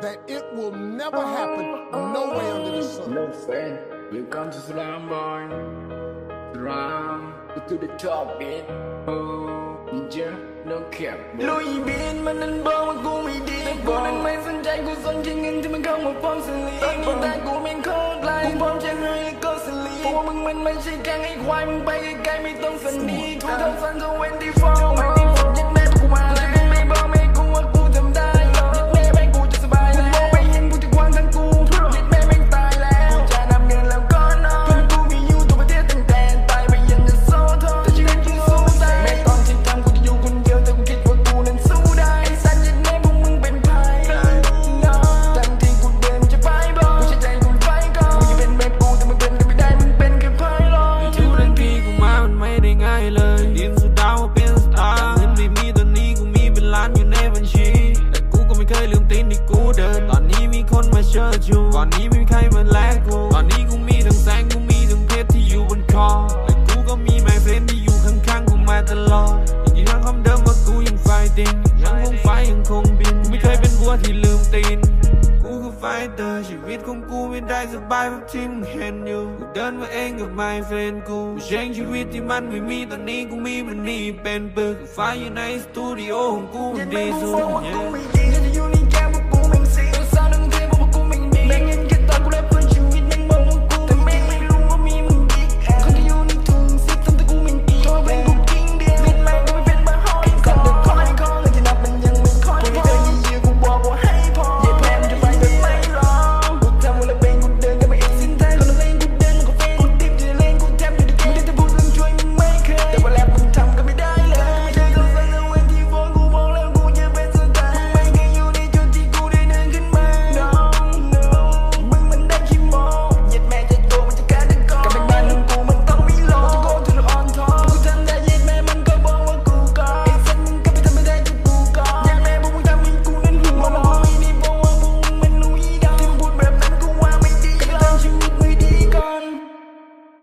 that it will never happen no way under the sun. No friend, we come to Slam Boy. Slam to the top, bitch. Oh, yeah, no cap. ลุยบินมันนั้นบอกว่ากูไม่ดีแต่กูนั้นไม่สนใจกูสนใจเงินที่มันเข้ามาพร้อมสลีนี่แต่กูเป็นโคตรไล่กูพร้อมจะให้ก็สลีเพราะว่ามึงมันไม่ใช่แกงไอ้ควายมึงไปไกลๆไม่ต้องสนีกูทำฟัน24ไม่ได้ฝึกยัดแม่กูมาเลยไม่บอกไม่กูว่ากูทำได้ยัดแม่แม่กูจะสบายแล้วมองไม่เห็นกูจะกว้างทั้งกูยัดแม่แม่งตายแล้วกูจะนำเงินแล้วก็นอนเพื่อนกูมีอยู่ตัวประเทศตั้งแต่ตายไปยังจะโซ่ทอแต่ชีวิตกูสู้ตายแม้ตอนที่ทำกูจะอยู่คนเดียวแต่กูคิดว่ากูนั้นสู้ได้ไอ้สัตว์ยัดแม่พวกมึงเป็นไพ่ทั้งที่กูเดินจะไปบอกกูใช้ใจกูไฟก่อนกูจะเป็นแบบกูแต่มึงเป็นกันไม่ได้มึงเป็นแค่ไพ่ลอยทุเรื่องที่กูมามันไม่ได้ง่ายเลยดินสุดดาวเป็นสตาร์เงินไม่มีตอนนี้กูมีเป็นล้านอยู่ในบัญชีแต่กูก็ไม่เคยลืมตีนที่กูเดินตอนนี้มีคนมาเชิดชูก่อนนี้ไม่มีใครมาแลกกูตอนนี้กูมีทั้งแสงกูมีทั้งเพชรที่อยู่บนคอและกูก็มีไมเฟรนที่อยู่ข้างๆกูมาตลอดยังทั้งคำเดิมว่ากูยังไฟติงยังคงไฟยังคงบินไม่เคยเป็นวัวที่ลืมตีนกูคือไฟเตอร์ชีวิตของกูไม่ได้สบายแบบที่มึงเห็นอยู่กูเดินมาเองกับไมเฟรนกูเช่งชีวิตที่มันไม่มีตอนนี้กูมีมันนี่เป็นปึกไฟอยู่ในสตูดิโอของกูดีสุด